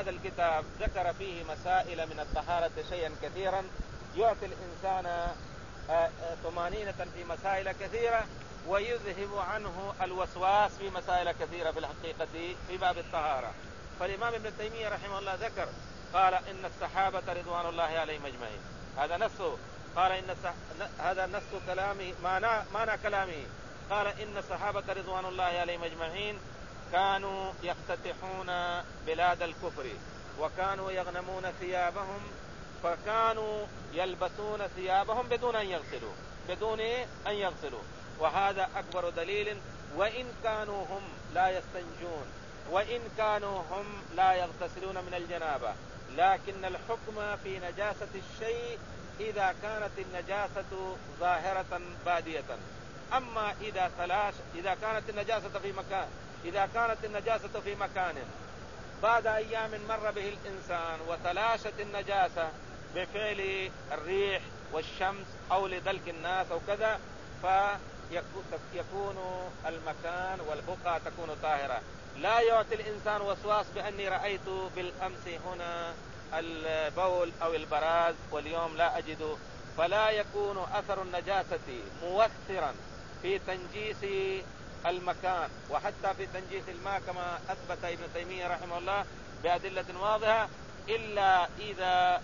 هذا الكتاب ذكر فيه مسائل من الطهارة شيئا كثيرا يعطي الإنسان طمانينة في مسائل كثيرة ويذهب عنه الوسواس في مسائل كثيرة في الحقيقة في باب الطهارة. فالإمام ابن تيمية رحمه الله ذكر قال إن الصحابة رضوان الله عليهم أجمعين، هذا نصه، قال هذا نص كلامه معنى كلامه، قال إن الصحابة رضوان الله عليهم أجمعين كانوا يفتتحون بلاد الكفر وكانوا يغنمون ثيابهم، فكانوا يلبسون ثيابهم بدون أن يغسلوا، وهذا أكبر دليل. وإن كانوا هم لا يستنجون وإن كانوا هم لا يغتسلون من الجنابة، لكن الحكم في نجاسة الشيء إذا كانت النجاسة ظاهرة بادية. أما إذا كانت النجاسة في مكان بعد أيام مر به الإنسان وتلاشت النجاسة بفعل الريح والشمس أو لدلك الناس أو كذا، فيكون المكان والبقعة تكون طاهرة. لا يعطي الإنسان وسواس بأني رأيت بالأمس هنا البول أو البراز واليوم لا أجد، فلا يكون أثر النجاسة مؤثرا في تنجيس المكان وحتى في تنجيس الماء كما أثبت ابن تيمية رحمه الله بأدلة واضحة، إلا إذا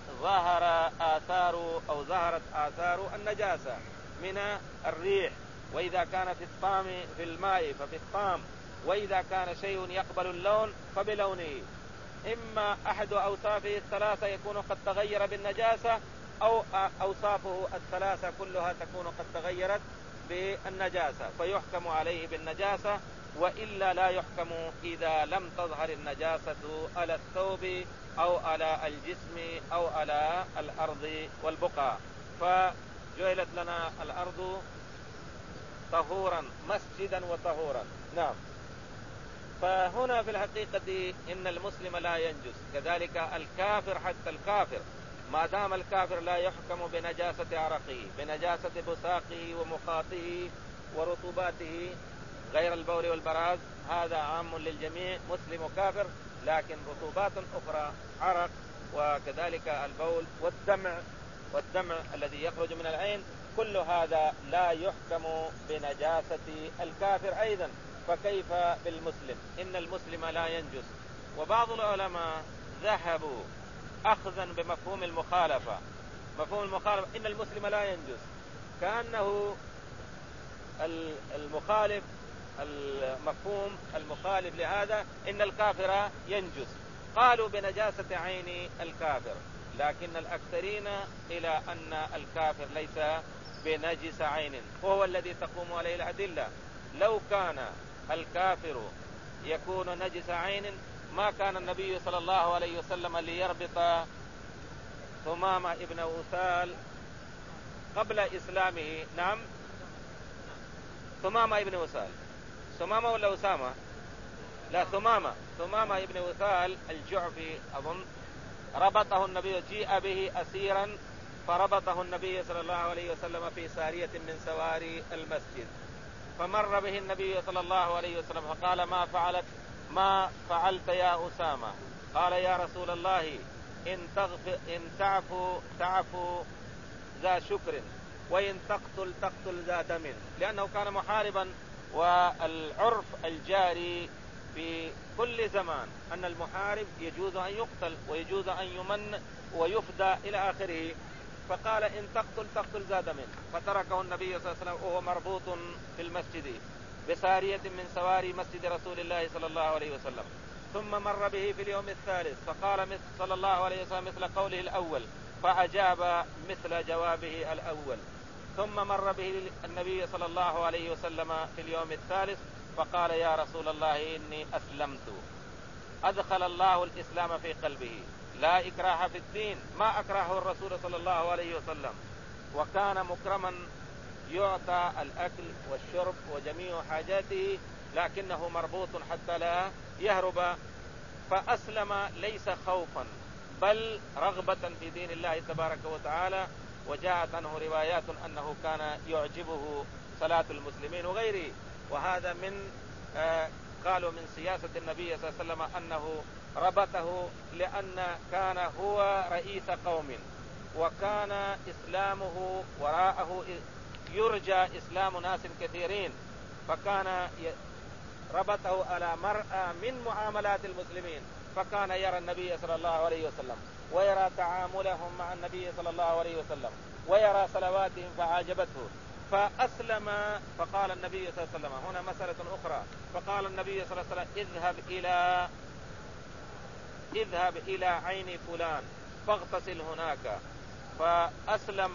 ظهرت آثار النجاسة من الريح، وإذا كان في الطعم في الماء ففي الطعم، وإذا كان شيء يقبل اللون فبلونه. إما أحد أوصافه الثلاثة يكون قد تغير بالنجاسة، أو أوصافه الثلاثة كلها تكون قد تغيرت بالنجاسة فيحكم عليه بالنجاسة، وإلا لا يحكم إذا لم تظهر النجاسة على الثوب أو على الجسم أو على الأرض والبقع. فجعلت لنا الأرض طهورا مسجدا وطهورا. نعم. فهنا في الحقيقة إن المسلم لا ينجس، كذلك الكافر، حتى الكافر ما دام الكافر لا يحكم بنجاسة عرقه، بنجاسة بصاقه ومخاطه ورطوباته غير البول والبراز، هذا عام للجميع مسلم وكافر. لكن رطوبات أخرى عرق وكذلك البول والدمع الذي يخرج من العين، كل هذا لا يحكم بنجاسة الكافر أيضا، فكيف بالمسلم؟ إن المسلم لا ينجس. وبعض العلماء ذهبوا أخذا بمفهوم المخالفة، مفهوم المخالفة إن المسلم لا ينجس، كأنه المخالف، المفهوم المخالف لهذا إن الكافر ينجس، قالوا بنجاسة عين الكافر، لكن الأكثرين إلى أن الكافر ليس بنجس عين، وهو الذي تقوم عليه الأدلة. لو كان الكافر يكون نجس عين ما كان النبي صلى الله عليه وسلم ليربط ثمامة ابن أثال قبل إسلامه. نعم، ثمامة ابن أثال، ثمامة ولا أسامة؟ لا، ثمامة ابن أثال الجعفي أظن، ربطه النبي، جيء به أسيرا فربطه النبي صلى الله عليه وسلم في سارية من سواري المسجد، فمر به النبي صلى الله عليه وسلم فقال ما فعلت يا أسامة؟ قال يا رسول الله إن تعفو ذا شكر، وإن تقتل ذا دم، لأنه كان محاربا. والعرف الجاري في كل زمان أن المحارب يجوز أن يقتل ويجوز أن يمن ويفدى إلى آخره، فقال إن تقتل ذا دم، فتركه النبي صلى الله عليه وسلم وهو مربوط في المسجد بسارية من سواري مسجد رسول الله صلى الله عليه وسلم. ثم مر به في اليوم الثالث فقال صلى الله عليه وسلم مثل قوله الأول، فأجاب مثل جوابه الأول. ثم مر به النبي صلى الله عليه وسلم في اليوم الثالث فقال يا رسول الله إني أسلمت. أدخل الله الإسلام في قلبه، لا إكراه في الدين، ما أكرهه الرسول صلى الله عليه وسلم، وكان مكرما يعطى الأكل والشرب وجميع حاجاته، لكنه مربوط حتى لا يهرب، فأسلم ليس خوفا بل رغبة في دين الله تبارك وتعالى. وجاءت عنه روايات أنه كان يعجبه صلاة المسلمين وغيره، وهذا من قالوا من سياسة النبي صلى الله عليه وسلم أنه ربطه لأن كان هو رئيس قوم وكان إسلامه وراءه يرجى إسلام ناس كثيرين، فكان ربطه على مرأى من معاملات المسلمين، فكان يرى النبي صلى الله عليه وسلم ويرى تعاملهم مع النبي صلى الله عليه وسلم ويرى صلواتهم فعجبته فأسلم. فقال النبي صلى الله عليه وسلم هنا مسألة أخرى، فقال النبي صلى الله عليه وسلم اذهب إلى عين فلان فاغتسل هناك، فأسلم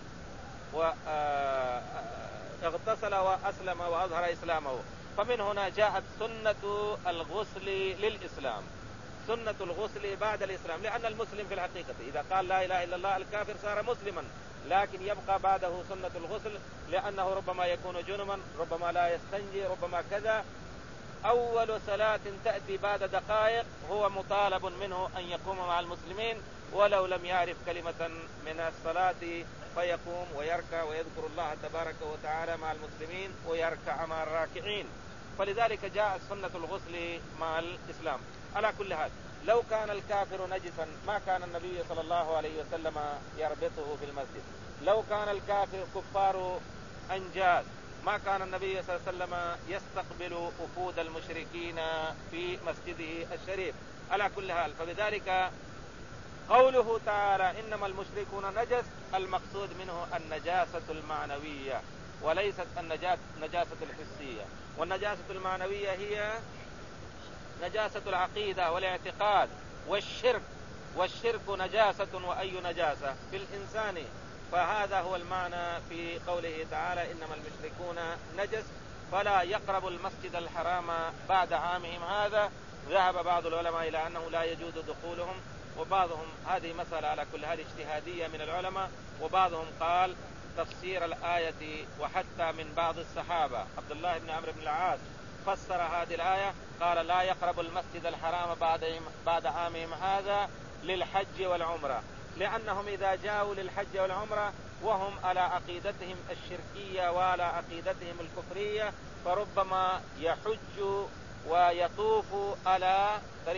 واغتسل وأسلم وأظهر إسلامه. فمن هنا جاءت سنة الغسل للإسلام، سنة الغسل بعد الإسلام، لأن المسلم في الحقيقة إذا قال لا إله إلا الله الكافر صار مسلما، لكن يبقى بعده سنة الغسل لأنه ربما يكون جنبا، ربما لا يستنجي، ربما كذا. أول صلاة تأتي بعد دقائق هو مطالب منه أن يقوم مع المسلمين ولو لم يعرف كلمة من الصلاة، فيقوم ويركع ويذكر الله تبارك وتعالى مع المسلمين ويركع مع الراكعين. فلذلك جاءت سنة الغسل مع الإسلام. على كل حال لو كان الكافر نجسا ما كان النبي صلى الله عليه وسلم يربطه في المسجد، لو كان الكافر كفار أنجاز ما كان النبي صلى الله عليه وسلم يستقبل وفود المشركين في مسجده الشريف. على كل حال فبذلك قوله تعالى إنما المشركون نجس، المقصود منه النجاسة المعنوية وليست النجاسة الحسية. والنجاسة المعنوية هي نجاسة العقيدة والاعتقاد والشرك، والشرك نجاسة وأي نجاسة في الإنسان. فهذا هو المعنى في قوله تعالى إنما المشركون نجس فلا يقربوا المسجد الحرام بعد عامهم هذا. ذهب بعض العلماء إلى أنه لا يجوز دخولهم، وبعضهم هذه مسألة على كل هذه اجتهادية من العلماء، وبعضهم قال تفسير الآية وحتى من بعض الصحابة عبد الله بن عمرو بن العاص فسر هذه الآية قال لا يقرب المسجد الحرام بعد عامهم هذا للحج والعمرة، لأنهم إذا جاءوا للحج والعمرة وهم على عقيدتهم الشركية وعلى عقيدتهم الكفرية فربما يحج ويطوف على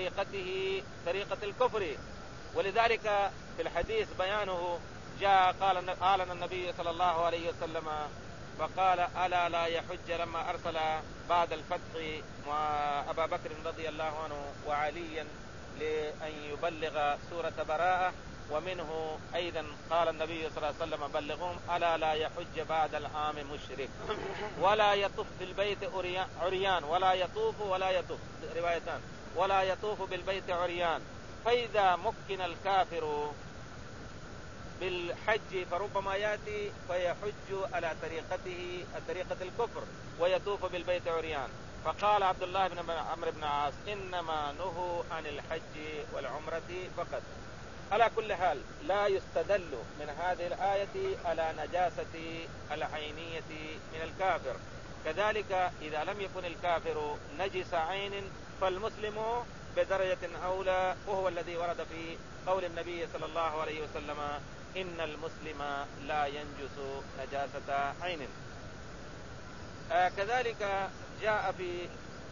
طريقة الكفر. ولذلك في الحديث بيانه جاء قال النبي صلى الله عليه وسلم فقال ألا لا يحج لما أرسل بعد الفتح أبا بكر رضي الله عنه وعليا لأن يبلغ سورة براءة، ومنه أيضا قال النبي صلى الله عليه وسلم بلغهم ألا لا يحج بعد العام مشرك ولا يطوف بالبيت عريان ولا يطوف روايتان ولا يطوف بالبيت عريان. فإذا مكن الكافر بالحج فربما يأتي فيحج على طريقة الكفر ويطوف بالبيت عريان. فقال عبد الله بن عمرو بن العاص إنما نهوا عن الحج والعمرة فقط. على كل حال لا يستدل من هذه الآية على نجاسة العينية من الكافر. كذلك إذا لم يكن الكافر نجس عين فالمسلم بدرجة أولى، وهو الذي ورد في قول النبي صلى الله عليه وسلم إن المسلم لا ينجس نجاسة عين. كذلك جاء في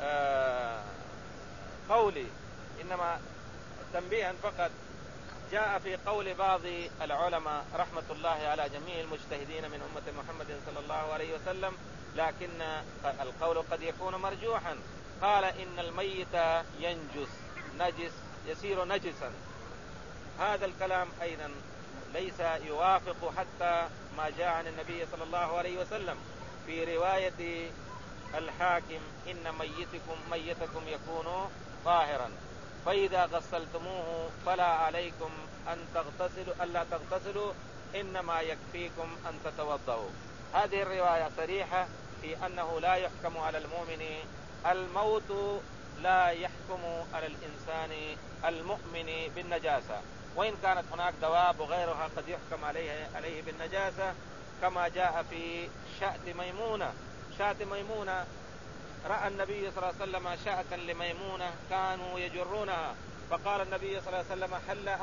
قول إنما تنبيها فقط جاء في قول بعض العلماء رحمة الله على جميع المجتهدين من أمة محمد صلى الله عليه وسلم، لكن القول قد يكون مرجوحا. قال إن الميت نجس يصير نجسا. هذا الكلام أيضا ليس يوافق حتى ما جاء عن النبي صلى الله عليه وسلم في رواية الحاكم إن ميتكم يكون طاهرا فإذا غسلتموه فلا عليكم ألا تغتسلوا إنما يكفيكم أن تتوضؤوا. هذه الرواية صريحة في أنه لا يحكم على المؤمن الموت، لا يحكم على الإنسان المؤمن بالنجاسة، وإن كانت هناك دواب وغيرها قد يحكم عليه بالنجاسة، كما جاء في شاة ميمونة رأى النبي صلى الله عليه وسلم شاة لميمونة كانوا يجرونها، فقال النبي صلى الله عليه وسلم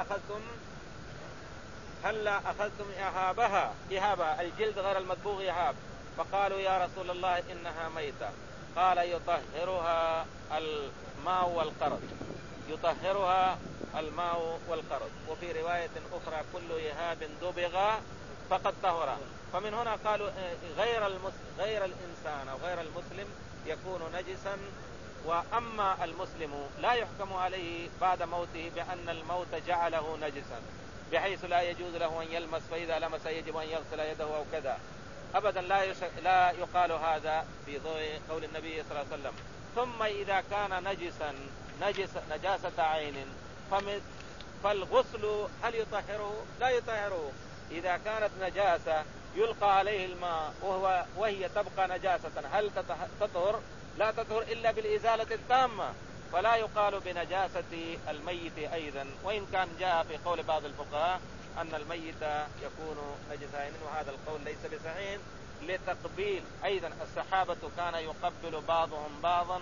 هلا أخذتم إهابها الجلد غير المدبوغ إهاب، فقالوا يا رسول الله إنها ميتة، قال يطهرها الماء والقرض، يطهرها الماء والقرض. وفي رواية أخرى كل إهاب دبغ فقد طهر. فمن هنا قالوا غير الإنسان أو غير المسلم يكون نجسا، وأما المسلم لا يحكم عليه بعد موته بأن الموت جعله نجسا بحيث لا يجوز له أن يلمس، فإذا لمس يجب أن يغسل يده أو كذا أبدا، لا يقال هذا في ضوء قول النبي صلى الله عليه وسلم. ثم إذا كان نجاسة عين فالغسل هل يطهره؟ لا يطهره. إذا كانت نجاسة يلقى عليه الماء وهي تبقى نجاسة، هل تطهر؟ لا تطهر إلا بالإزالة التامة، فلا يقال بنجاسة الميت أيضا، وإن كان جاء في قول بعض الفقهاء أن الميت يكون نجس عين، وهذا القول ليس بصحيح لتقبيل. أيضا الصحابة كان يقبل بعضهم بعضا،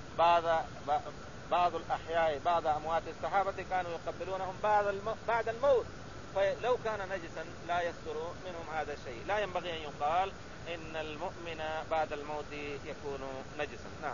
بعض الأحياء بعض أموات الصحابة كانوا يقبلونهم بعد الموت، فلو كان نجسا لا يصدر منهم هذا الشيء. لا ينبغي أن يقال إن المؤمن بعد الموت يكون نجسا. نعم.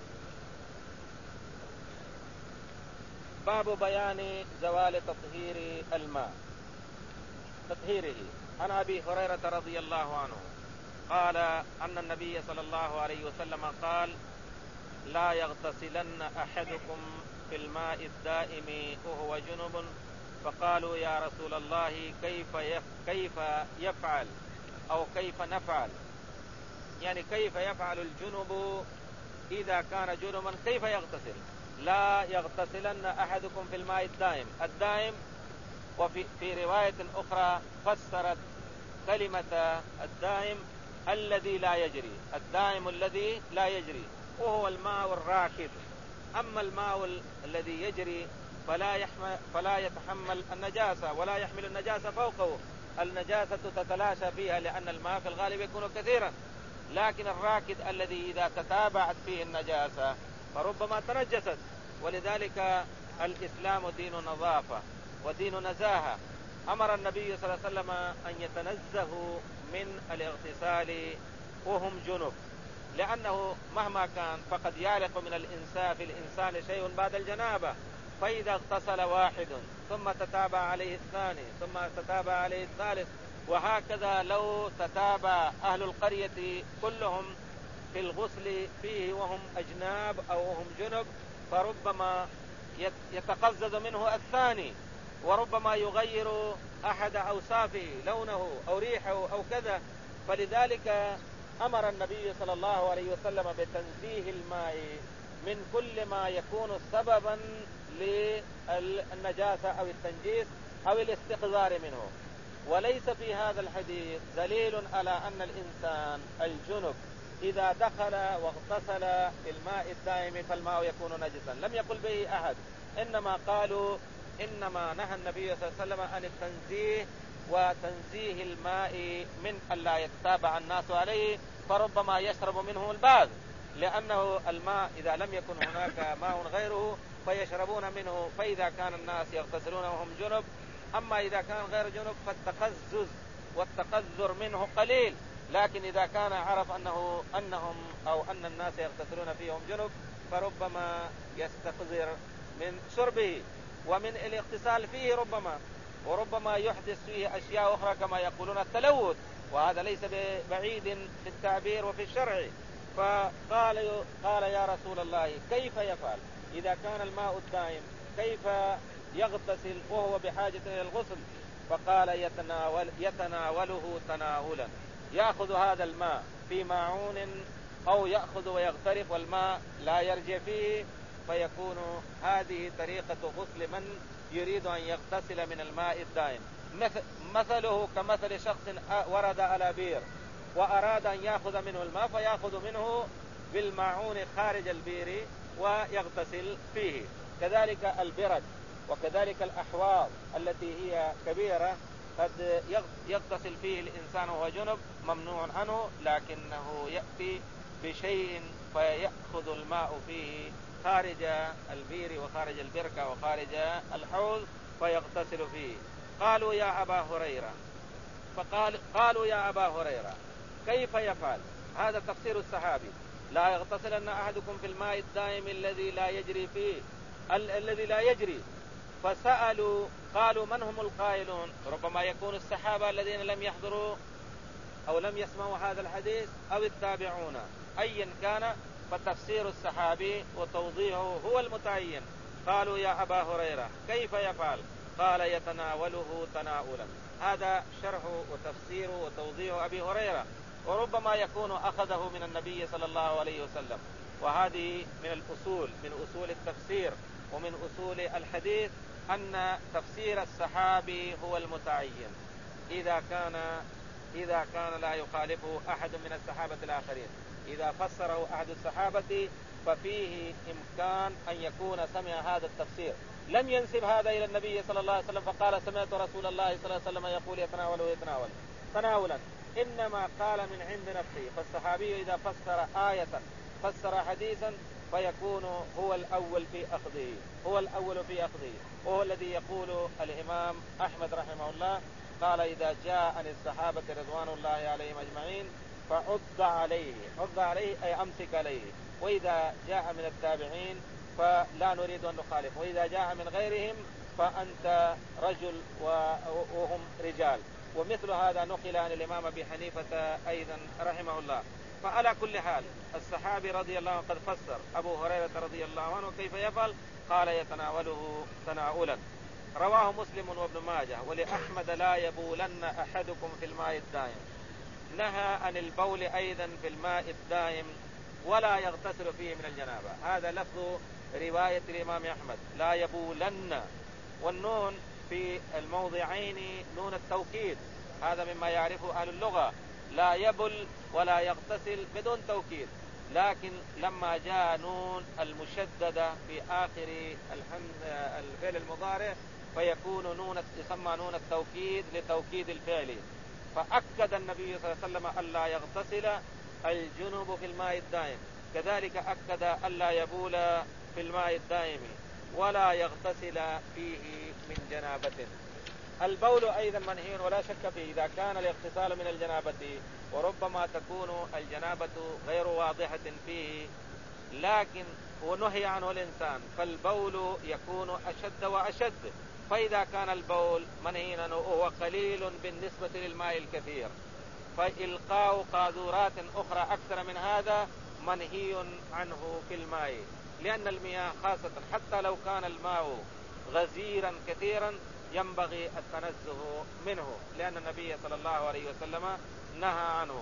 باب بيان زوال تطهير الماء، تطهيره. عن أبي هريرة رضي الله عنه قال أن النبي صلى الله عليه وسلم قال: لا يغتسلن أحدكم في الماء الدائم وهو جنب. فقالوا: يا رسول الله كيف يفعل أو كيف نفعل؟ يعني كيف يفعل الجنب إذا كان جنبا، كيف يغتسل؟ لا يغتسلن أحدكم في الماء الدائم. وفي رواية أخرى فسرت كلمة الدائم الذي لا يجري، الدائم الذي لا يجري وهو الماء الراكد. أما الماء الذي يجري فلا يتحمل النجاسة ولا يحمل النجاسة فوقه، النجاسة تتلاشى فيها لأن الماء في الغالب يكون كثيرا. لكن الراكد الذي إذا تتابعت فيه النجاسة فربما تنجست. ولذلك الإسلام دين نظافة ودين نزاهة. أمر النبي صلى الله عليه وسلم أن يتنزهوا من الاغتسال وهم جنب، لأنه مهما كان فقد يعلق من الإنسان شيء بعد الجنابة، فإذا اغتسل واحد ثم تتابع عليه الثاني ثم تتابع عليه الثالث، وهكذا لو تتابع أهل القرية كلهم في الغسل فيه وهم أجناب أو وهم جنب، فربما يتقزز منه الثاني، وربما يغير أحد أوصافه، لونه أو ريحه أو كذا. فلذلك أمر النبي صلى الله عليه وسلم بتنزيه الماء من كل ما يكون سببا للنجاسة أو التنجيس أو الاستقذار منه. وليس في هذا الحديث دليل على أن الإنسان الجنب إذا دخل واغتسل في الماء الدائم فالماء يكون نجسا، لم يقل به أحد. إنما نهى النبي صلى الله عليه وسلم عن التنزيه وتنزيه الماء من ألا يتتابع الناس عليه، فربما يشرب منه البعض، لأنه الماء إذا لم يكن هناك ماء غيره فيشربون منه، فإذا كان الناس يغتسلون وهم جنب. أما إذا كان غير جنب فالتقزز والتقذر منه قليل، لكن إذا كان عرف أنهم أو أن الناس يغتسلون فيهم جنب فربما يستقذر من شربه ومن الاغتسال فيه وربما يحدث فيه أشياء أخرى كما يقولون التلوث، وهذا ليس بعيد في التعبير وفي الشرع. فقال يا رسول الله كيف يفعل إذا كان الماء الدائم، كيف يغتسل وهو بحاجة إلى الغسل؟ فقال يتناوله تناولا، يأخذ هذا الماء في معون أو يأخذ ويغترف والماء لا يرجع فيه، فيكون هذه طريقة غسل من يريد أن يغتسل من الماء الدائم. مثله كمثل شخص ورد على بير وأراد أن يأخذ منه الماء، فيأخذ منه بالمعون خارج البير ويغتسل فيه. كذلك البرد وكذلك الأحواض التي هي كبيرة قد يغتسل فيه الإنسان وهو جنب ممنوع عنه، لكنه يأتي بشيء فيأخذ الماء فيه خارج البير وخارج البركة وخارج الحوض فيغتسل فيه. قالوا يا أبا هريرة كيف يفعل؟ هذا تفسير الصحابي. لا يغتسلن أحدكم في الماء الدائم الذي لا يجري فيه الذي لا يجري. فسألوا قالوا من هم القائلون؟ ربما يكون الصحابة الذين لم يحضروا أو لم يسمعوا هذا الحديث أو التابعون، أيا كان فتفسير الصحابي وتوضيحه هو المتعين. قالوا يا أبا هريرة كيف يفعل؟ قال يتناوله تناولا. هذا شرح وتفسير وتوضيح أبي هريرة، وربما يكون أخذه من النبي صلى الله عليه وسلم. وهذه من الأصول، من أصول التفسير ومن أصول الحديث، أن تفسير الصحابي هو المتعين إذا كان لا يخالفه أحد من الصحابة الآخرين. إذا فسره أحد الصحابة ففيه إمكان أن يكون سمع هذا التفسير، لم ينسب هذا إلى النبي صلى الله عليه وسلم فقال سمعت رسول الله صلى الله عليه وسلم يقول يتناول ويتناول تناولا، إنما قال من عند نفسه. فالصحابي إذا فسر آية فسر حديثا فيكون هو الأول في أخذه، وهو الذي يقول الإمام أحمد رحمه الله قال إذا جاء عن الصحابة رضوان الله عليهم أجمعين فعض عليه أي أمسك عليه، وإذا جاء من التابعين فلا نريد أن نخالف، وإذا جاء من غيرهم فأنت رجل وهم رجال. ومثل هذا نقل عن الإمام أبي حنيفة أيضا رحمه الله. فعلى كل حال الصحابي رضي الله عنه قد فسر. أبو هريرة رضي الله عنه كيف يفعل؟ قال يتناوله تناولا. رواه مسلم وابن ماجه. ولأحمد لا يبولن أحدكم في الماء الدائم. نهى عن البول أيضا في الماء الدائم ولا يغتسل فيه من الجنابة. هذا لفظ رواية الإمام أحمد، لا يبولن، والنون في الموضعين نون التوكيد، هذا مما يعرفه أهل اللغة، لا يبل ولا يغتسل بدون توكيد. لكن لما جاء نون المشددة في آخر الفعل المضارع فيكون نون، يسمى نون التوكيد لتوكيد الفعل. فأكد النبي صلى الله عليه وسلم ألا يغتسل الجنوب في الماء الدائم، كذلك أكد ألا يبول في الماء الدائم ولا يغتسل فيه من جنابة. البول أيضا منهي ولا شك فيه إذا كان الاغتسال من الجنابة، وربما تكون الجنابة غير واضحة فيه لكن ونهي عنه الإنسان، فالبول يكون أشد وأشد. فإذا كان البول منهي عنه وهو قليل بالنسبة للماء الكثير، فإلقاء قاذورات أخرى أكثر من هذا منهي عنه في الماء، لأن المياه خاصة حتى لو كان الماء غزيرا كثيرا ينبغي التنزه منه، لأن النبي صلى الله عليه وسلم نهى عنه.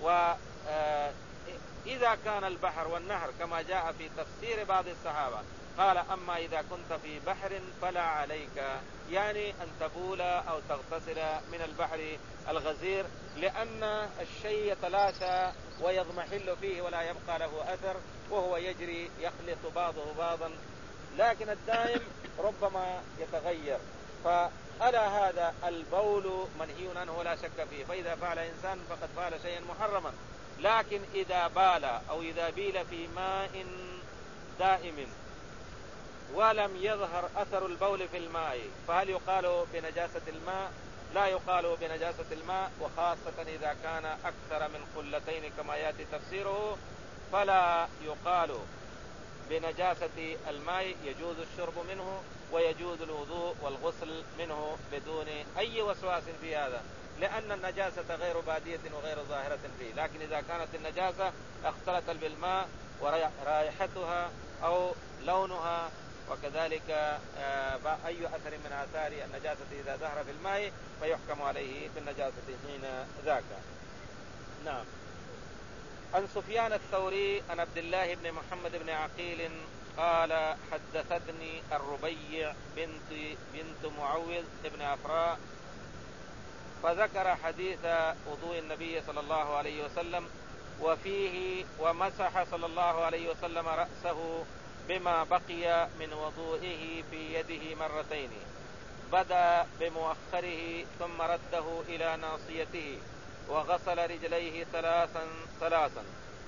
وإذا كان البحر والنهر كما جاء في تفسير بعض الصحابة قال أما إذا كنت في بحر فلا عليك، يعني أن تبول أو تغتسل من البحر الغزير، لأن الشيء يتلاشى ويضمحل فيه ولا يبقى له أثر وهو يجري يخلط بعضه بعضا، لكن الدائم ربما يتغير. فعلى هذا البول منهي عنه ولا شك فيه، فإذا فعل إنسان فقد فعل شيئا محرما. لكن إذا بال أو إذا بيل في ماء دائم ولم يظهر أثر البول في الماء فهل يقال بنجاسة الماء؟ لا يقال بنجاسة الماء، وخاصة إذا كان أكثر من قلتين كما يأتي تفسيره فلا يقال بنجاسة الماء، يجوز الشرب منه ويجوز الوضوء والغسل منه بدون أي وسواس في هذا، لأن النجاسة غير بادية وغير ظاهرة فيه. لكن إذا كانت النجاسة اختلطت بالماء ورائحتها أو لونها وكذلك أي أثر من آثار النجاسة إذا ظهر في الماء فيحكم عليه بالنجاسة حين ذاك. نعم. عن سفيان الثوري عن عبد الله بن محمد بن عقيل قال حدثتني الربيع بنت معوذ بن أفراء فذكر حديث وضوء النبي صلى الله عليه وسلم وفيه ومسح صلى الله عليه وسلم رأسه بما بقي من وضوئه في يده مرتين، بدأ بمؤخره ثم رده إلى ناصيته وغسل رجليه ثلاثا.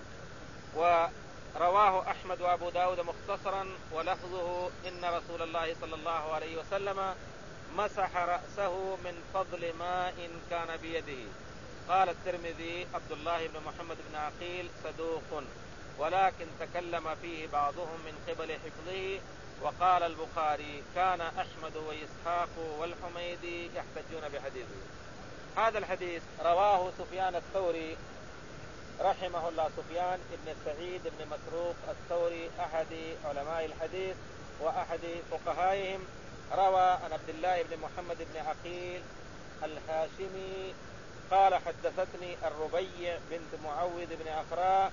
ورواه أحمد وأبو داود مختصرا ولفظه إن رسول الله صلى الله عليه وسلم مسح رأسه من فضل ماء كان بيده. قال الترمذي عبد الله بن محمد بن عقيل صدوق، ولكن تكلم فيه بعضهم من قبل حفظه. وقال البخاري: كان أحمد وإسحاق والحميدي يحتجون بحديثه. هذا الحديث رواه سفيان الثوري رحمه الله، سفيان بن سعيد بن مسروق الثوري أحد علماء الحديث وأحد فقهائهم، روى عن عبد الله بن محمد بن عقيل الهاشمي قال: حدثتني الربيع بنت معوذ بن أخراء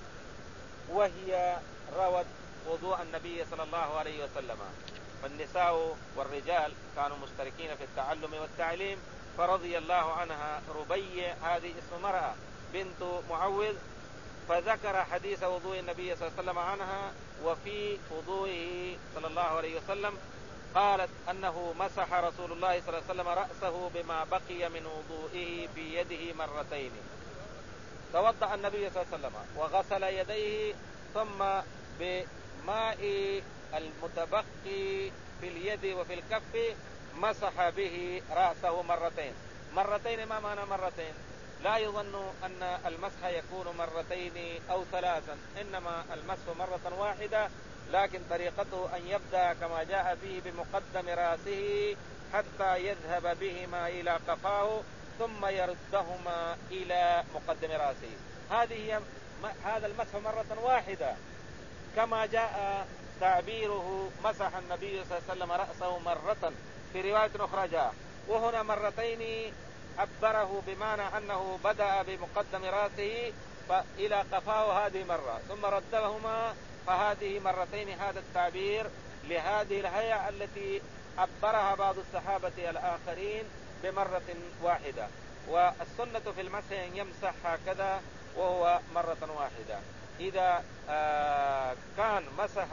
وهي روت وضوء النبي صلى الله عليه وسلم. فالنساء والرجال كانوا مشتركين في التعلم والتعليم، فرضي الله عنها. ربيع هذه اسم مرأة بنت معوذ، فذكر حديث وضوء النبي صلى الله عليه وسلم عنها. وفي وضوئه صلى الله عليه وسلم قالت أنه مسح رسول الله صلى الله عليه وسلم رأسه بما بقي من وضوئه في يده مرتين. توضأ النبي صلى الله عليه وسلم وغسل يديه، ثم بماء المتبقي في اليد وفي الكف مسح به رأسه مرتين. ما معنى مرتين؟ لا يظن أن المسح يكون مرتين أو ثلاثا، إنما المسح مرة واحدة، لكن طريقته أن يبدأ كما جاء فيه بمقدم رأسه حتى يذهب بهما إلى قفاه، ثم يردهما إلى مقدم رأسه. هذا المسح مرة واحدة، كما جاء تعبيره مسح النبي صلى الله عليه وسلم رأسه مرة في رواية أخرى جاء، وهنا مرتين عبره بمعنى أنه بدأ بمقدم رأسه إلى قفاه هذه مرة، ثم ردهما، فهذه مرتين. هذا التعبير لهذه الهيئة التي عبرها بعض الصحابة الآخرين بمرة واحدة. والسنة في المسح أن يمسح هكذا وهو مرة واحدة. إذا كان مسح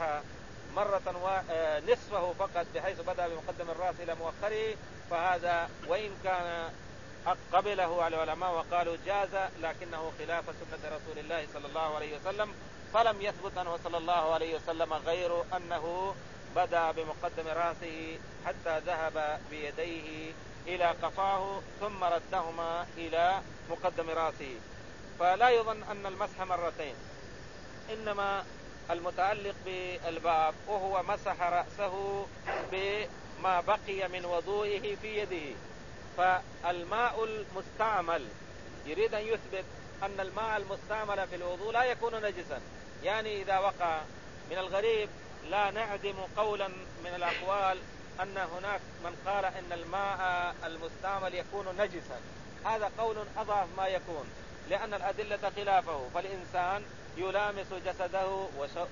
نصفه فقط بحيث بدأ بمقدم الرأس إلى مؤخره، فهذا وإن كان قبله على العلماء وقالوا جاز، لكنه خلاف سنة رسول الله صلى الله عليه وسلم، فلم يثبت عنه صلى الله عليه وسلم غير أنه بدأ بمقدم رأسه حتى ذهب بيديه إلى قفاه ثم ردهما إلى مقدم رأسه. فلا يظن أن المسح مرتين، إنما المتعلق بالباب وهو مسح رأسه بما بقي من وضوئه في يده. فالماء المستعمل يريد أن يثبت أن الماء المستعمل في الوضوء لا يكون نجسا. يعني إذا وقع من الغريب لا نعدم قولا من الأقوال أن هناك من قال أن الماء المستعمل يكون نجسا، هذا قول أضعف ما يكون، لأن الأدلة خلافه. فالإنسان يلامس جسده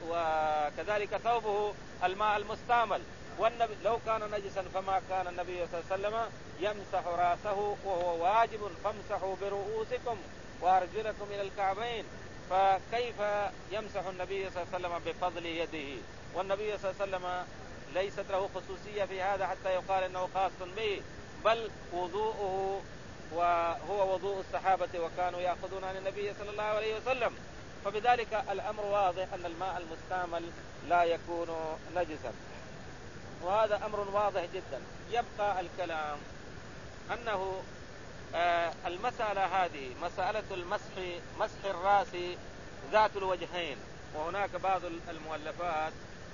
وكذلك ثوبه الماء المستعمل، لو كان نجسا فما كان النبي صلى الله عليه وسلم يمسح رأسه وهو واجب: فامسحوا برؤوسكم وأرجلكم إلى الكعبين. فكيف يمسح النبي صلى الله عليه وسلم بفضل يده؟ والنبي صلى الله عليه وسلم ليست له خصوصية في هذا حتى يقال أنه خاص به، بل وضوءه وهو وضوء الصحابة وكانوا يأخذون عن النبي صلى الله عليه وسلم. فبذلك الأمر واضح أن الماء المستعمل لا يكون نجسا، وهذا أمر واضح جدا. يبقى الكلام أنه المسألة هذه مسألة مسح الرأس ذات الوجهين. وهناك بعض المؤلفات،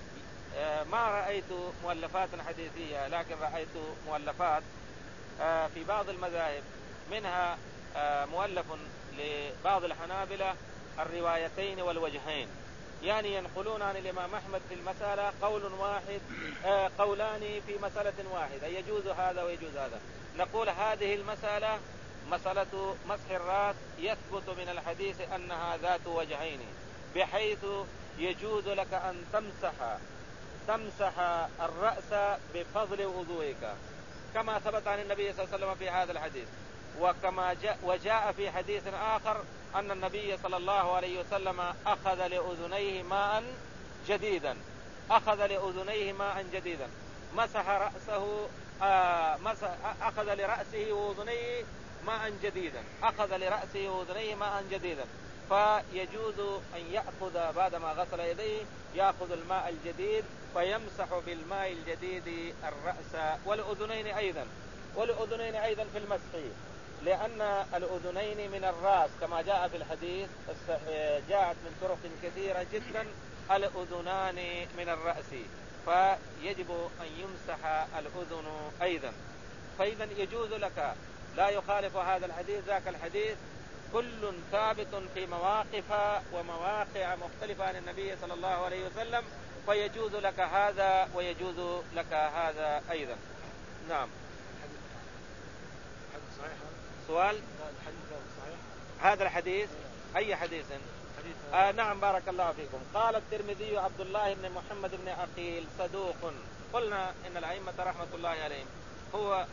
ما رأيت مؤلفات حديثية، لكن رأيت مؤلفات في بعض المذاهب، منها مؤلف لبعض الحنابلة الروايتين والوجهين، يعني ينقلون عن الإمام أحمد في المسألة قولان في مسألة واحدة، يجوز هذا ويجوز هذا. نقول هذه المسألة مسألة مسح الرأس يثبت من الحديث أنها ذات وجهين، بحيث يجوز لك أن تمسح الرأس بفضل وضوئك كما ثبت عن النبي صلى الله عليه وسلم في هذا الحديث. وجاء في حديث آخر أن النبي صلى الله عليه وسلم أخذ لأذنيه ماء جديدا، مسح رأسه، أخذ لرأسه وأذنيه ماء جديدا، فيجوز أن يأخذ بعدما غسل يديه يأخذ الماء الجديد فيمسح بالماء الجديد الرأس والأذنين أيضا في المسح، لأن الأذنين من الرأس كما جاء في الحديث جاءت من طرق كثيرة جدا الأذنان من الرأس، فيجب أن يمسح الأذن أيضا. فإذا يجوز لك، لا يخالف هذا الحديث ذاك الحديث، كل ثابت في مواقف ومواقع مختلفة عن النبي صلى الله عليه وسلم، فيجوز لك هذا ويجوز لك هذا أيضا. نعم. سؤال هذا الحديث أي حديث؟ نعم بارك الله فيكم. قال الترمذي عبد الله بن محمد بن عقيل صدوق. قلنا إن الأئمة رحمة الله عليهم هو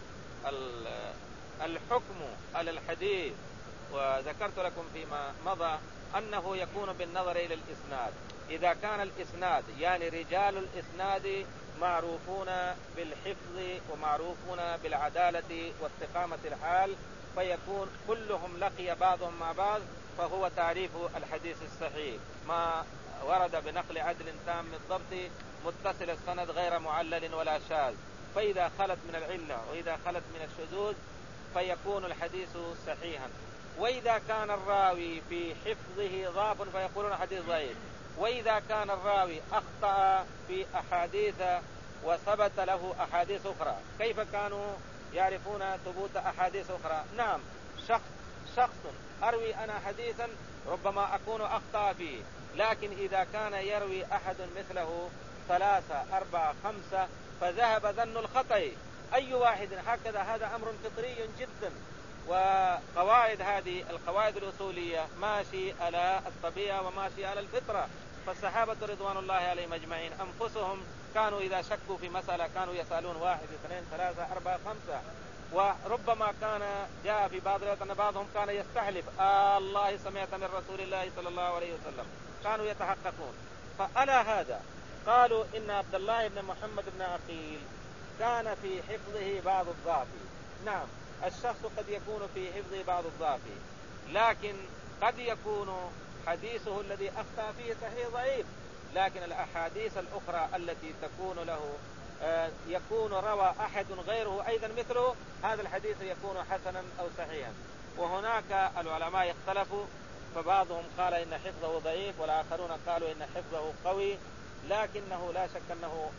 الحكم على الحديث، وذكرت لكم فيما مضى أنه يكون بالنظر إلى الإسناد. إذا كان الإسناد يعني رجال الإسناد معروفون بالحفظ ومعروفون بالعدالة واستقامة الحال، فيكون كلهم لقي بعضهم مع بعض، فهو تعريف الحديث الصحيح ما ورد بنقل عدل تام الضبط متصل السند غير معلل ولا شاذ. فإذا خلت من العلة وإذا خلت من الشذوذ فيكون الحديث صحيحا. وإذا كان الراوي في حفظه ضعف فيقولون حديث ضعيف. وإذا كان الراوي أخطأ في أحاديث وثبت له أحاديث أخرى، كيف كانوا يعرفون ثبوت أحاديث أخرى؟ نعم، شخص أروي أنا حديثا ربما أكون أخطأ فيه، لكن إذا كان يروي أحد مثله 3 4 5 فذهب ظن الخطأ أي واحد هكذا، هذا أمر فطري جدا. وقواعد هذه القواعد الأصولية ماشي على الطبيعة وماشي على الفطرة. فالصحابة رضوان الله عليهم أجمعين أنفسهم كانوا إذا شكوا في مسألة كانوا يسألون 1 2 3 4 5، وربما كان جاء في بعض الوقت أن بعضهم كان يستحلف الله سمعت من رسول الله صلى الله عليه وسلم، كانوا يتحققون. فعلى هذا قالوا إن عبد الله بن محمد بن عقيل كان في حفظه بعض الضعف. نعم، الشخص قد يكون في حفظه بعض الضعف، لكن قد يكون حديثه الذي أخطأ فيه صحيح ضعيف، لكن الأحاديث الأخرى التي تكون له يكون روى أحد غيره أيضا مثله، هذا الحديث يكون حسنا أو صحيحا. وهناك العلماء اختلفوا، فبعضهم قال إن حفظه ضعيف والآخرون قالوا إن حفظه قوي، لكنه لا شك أنه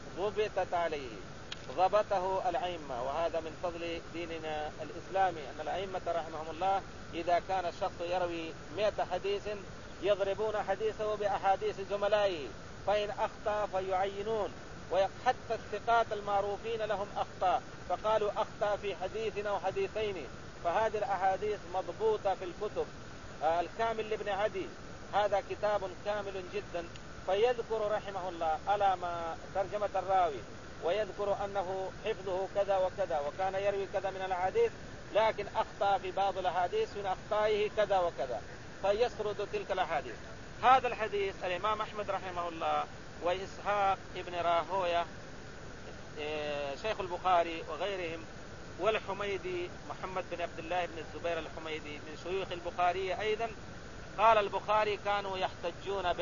ضبطه الأئمة. وهذا من فضل ديننا الإسلامي أن الأئمة رحمهم الله إذا كان الشخص يروي 100 حديث يضربون حديثه بأحاديث زملائه، فإن أخطأ فيعينون. وحتى الثقات المعروفين لهم أخطاء، فقالوا أخطأ في حديث أو حديثين، فهذه الأحاديث مضبوطة في الكتب. الكامل لابن عدي هذا كتاب كامل جدا، فيذكر رحمه الله على ما ترجمة الراوي ويذكر أنه حفظه كذا وكذا وكان يروي كذا من الأحاديث، لكن أخطأ في بعض الأحاديث من أخطائه كذا وكذا، فيسرد تلك الأحاديث. هذا الحديث الإمام أحمد رحمه الله وإسحاق ابن راهوية شيخ البخاري وغيرهم والحميدي محمد بن عبد الله بن الزبير الحميدي من شيوخ البخاري أيضا، قال البخاري كانوا يحتجون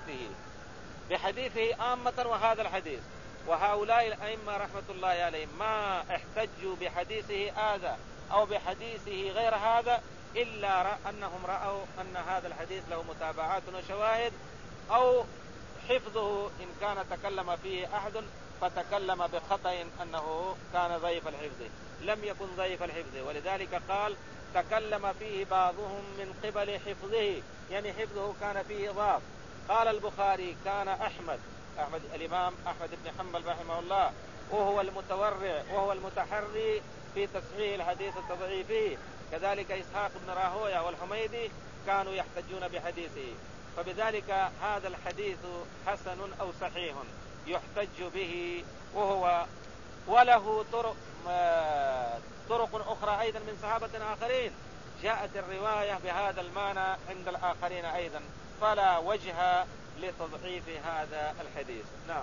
بحديثه عامة وهذا الحديث، وهؤلاء الأئمة رحمة الله عليهم ما احتجوا بحديثه هذا أو بحديثه غير هذا إلا أنهم رأوا أن هذا الحديث له متابعات وشواهد، أو حفظه إن كان تكلم فيه أحد فتكلم بخطأ أنه كان ضعيف الحفظ، لم يكن ضعيف الحفظ، ولذلك قال تكلم فيه بعضهم من قبل حفظه، يعني حفظه كان فيه ضعف. قال البخاري كان أحمد الإمام أحمد بن حنبل رحمه الله وهو المتورع وهو المتحري في تصحيح الحديث التضعيفي، كذلك إسحاق بن راهوية والحميدي كانوا يحتجون بحديثه، فبذلك هذا الحديث حسن أو صحيح يحتج به، وله طرق أخرى أيضا من صحابة آخرين جاءت الرواية بهذا المعنى عند الآخرين أيضا، فلا وجه لتضعيف هذا الحديث. نعم.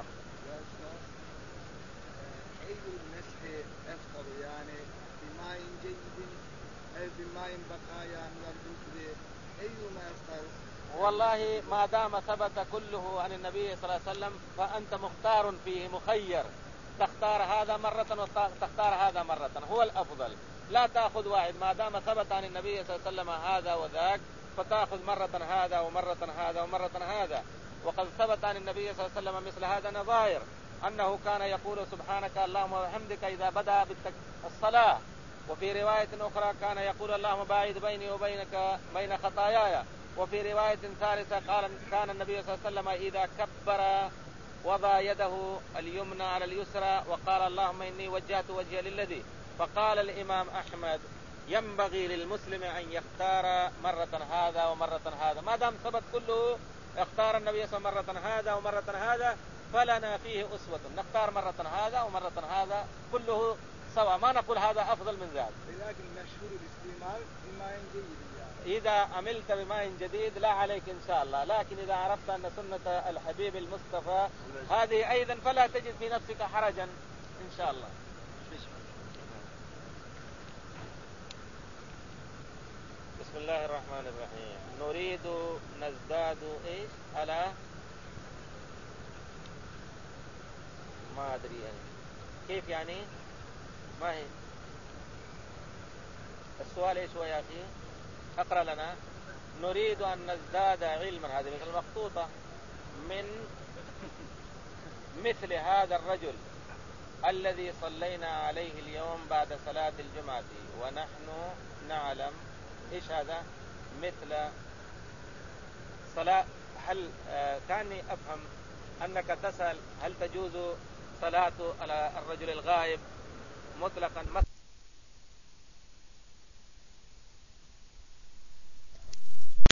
أي المسح أفضل، يعني بماء جيد أو بماء بقايا من البخل، أيما أفضل؟ والله ما دام ثبت كله عن النبي صلى الله عليه وسلم فأنت مختار فيه مخير، تختار هذا مرة وتختار هذا مرة، هو الأفضل. لا تأخذ واحد، ما دام ثبت عن النبي صلى الله عليه وسلم هذا وذاك فتأخذ مرة هذا ومرة هذا ومرة هذا. وقد ثبت عن النبي صلى الله عليه وسلم مثل هذا نظائر، أنه كان يقول سبحانك اللهم وبحمدك إذا بدأ بالصلاة. وفي رواية أخرى كان يقول اللهم باعد بيني وبينك بين خطاياي. وفي رواية ثالثة قال كان النبي صلى الله عليه وسلم إذا كبر وضع يده اليمنى على اليسرى وقال اللهم إني وجهت وجهي للذي. فقال الإمام أحمد ينبغي للمسلم أن يختار مرة هذا ومرة هذا، ما دام ثبت كله اختار النبي صلى الله عليه وسلم مرة هذا ومرة هذا فلنا فيه أسوة، نختار مرة هذا ومرة هذا كله سواء، ما نقول هذا أفضل من ذاك. لكن مشهور الاستعمال بماء جيد إذا عملت بماء جديد لا عليك إن شاء الله، لكن إذا عرفت أن سنة الحبيب المصطفى هذه أيضا فلا تجد في نفسك حرجا إن شاء الله. بسم الله الرحمن الرحيم. نريد نزداد إيش على ما أدري يعني كيف يعني ما هي السؤال إيش هو يا أخي؟ أقرأ لنا. نريد أن نزداد علما، هذه مثل مخطوطة، من مثل هذا الرجل الذي صلينا عليه اليوم بعد صلاة الجمعة، ونحن نعلم إيش هذا مثل صلاة. هل كاني أفهم أنك تسأل هل تجوز صلاة على الرجل الغائب مطلقا